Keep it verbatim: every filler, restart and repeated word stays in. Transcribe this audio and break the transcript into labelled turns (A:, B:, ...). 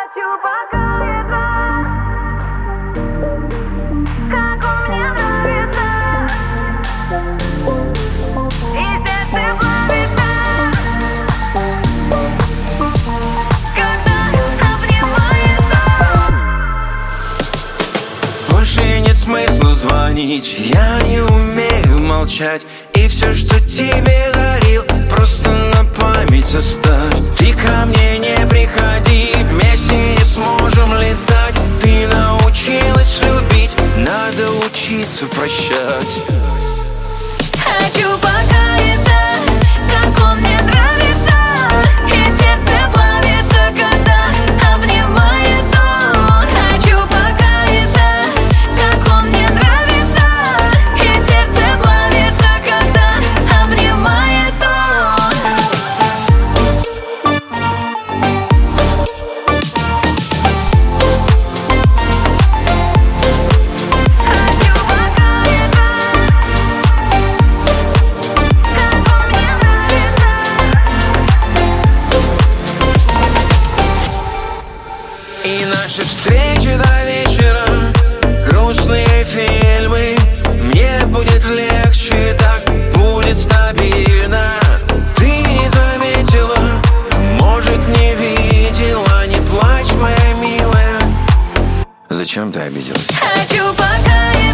A: Хочу покаяться, как он мне нравится, и сердце плавится, когда обнимается.
B: Больше нет смысла звонить, я не умею молчать. И все, что тебе дарил, просто на память оставь. Ты ко мне не приходи, вместе не сможем летать. Ты научилась любить, надо учиться прощать.
A: Хочу покаяться, как он мне нравится, и сердце плавится, когда обнимает он. Хочу покаяться, как он мне нравится, и сердце плавится, когда обнимает он. Хочу покаяться,
B: И наши встречи до вечера, грустные фильмы. Мне будет легче, так будет стабильно. Ты не заметила, может не видела. Не плачь, моя милая. Зачем ты обиделась?
A: Хочу покаяться.